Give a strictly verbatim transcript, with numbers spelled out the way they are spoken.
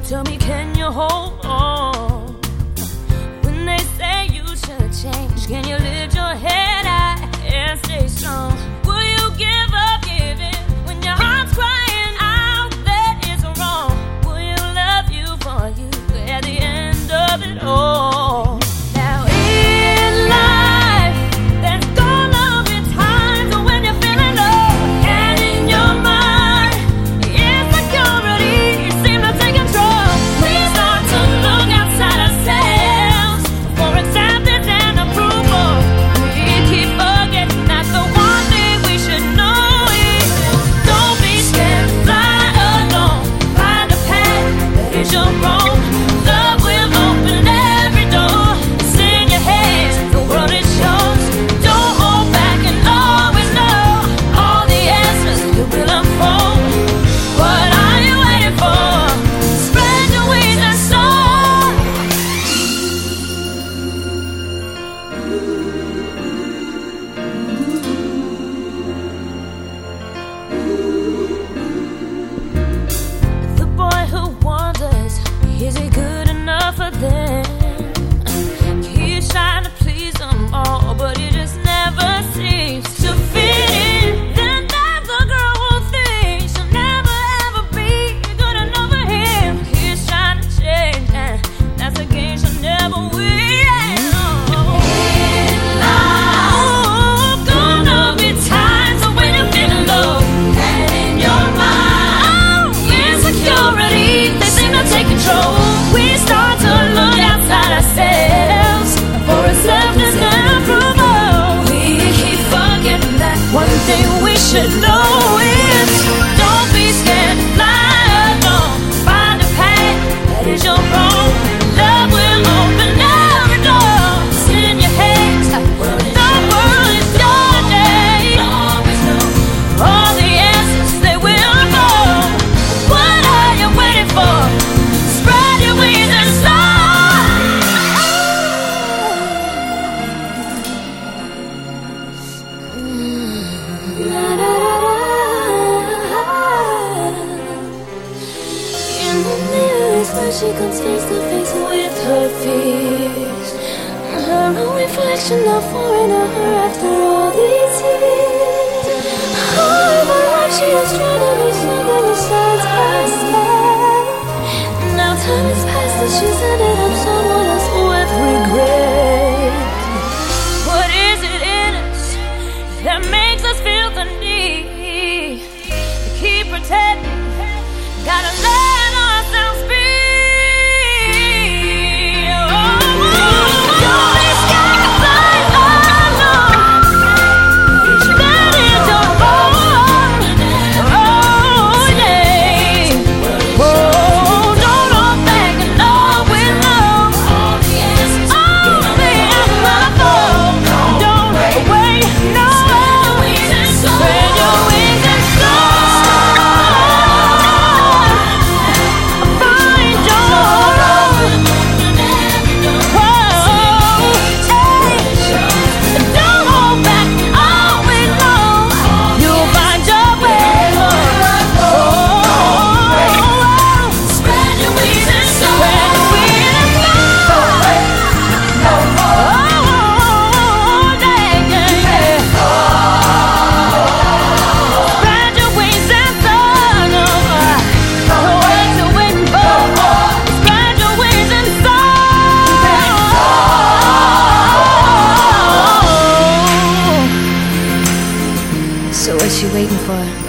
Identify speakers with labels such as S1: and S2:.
S1: Tell me, can you hold on? When they say you should change, can you lift your head high and stay strong? Will you give up giving when your heart's crying out that it's wrong? Will you love you for you at the end of it all? Now in life, there's gonna be times when you're feeling low, and in your mind, insecurity seems to take control. We start to look outside ourselves for acceptance and approval. We keep forgetting that the one thing we should know is don't be scared, fly alone, find a path that is your own. Love will open every door. It's in your hands, the world is yours. Don't hold back and always know all the answers it will unfold. What are you waiting for? Spread your wings and soar. The boy who wonders, is he good enough for them? He's trying to please them all, but he just never seems to fit in. Then there's the girl who thinks she'll never ever be good enough for him. He's trying to change, and that's a game she'll never win. Oh, gonna be times when you're feeling low, and in your mind, insecurity, they seem to take control. We start to look outside ourselves for acceptance and approval. We keep forgetting that one thing we should know is don't be scared, fly alone, find a path that is your own. Love will open every door. It's in your hands, the world is your day. All the answers, they will unfold. What are you waiting for? Spread your wings and soar. In the mirror is where she comes face to face with her fears. Her own reflection not foreign to her after all these years. All of her life she has tried to be something besides herself. Now time has passed and she's ended up someone else with regret. What is it in us that makes us feel the need to keep pretending? Gotta let ourselves be. Oh, don't be scared to fly alone. That is your own. Oh, yeah. Oh, don't hold back and always know all the answers. All the answers unfold. Don't wait, no. Spread your wings and soar. Find your own. Whoa, hey. Don't hold back and always know you'll find your way. Oh, spread your wings and soar. Spread your wings and soar. Oh, yeah, yeah, yeah. Spread your wings and soar. What you waiting for? Spread your wings and soar. So what you waiting for?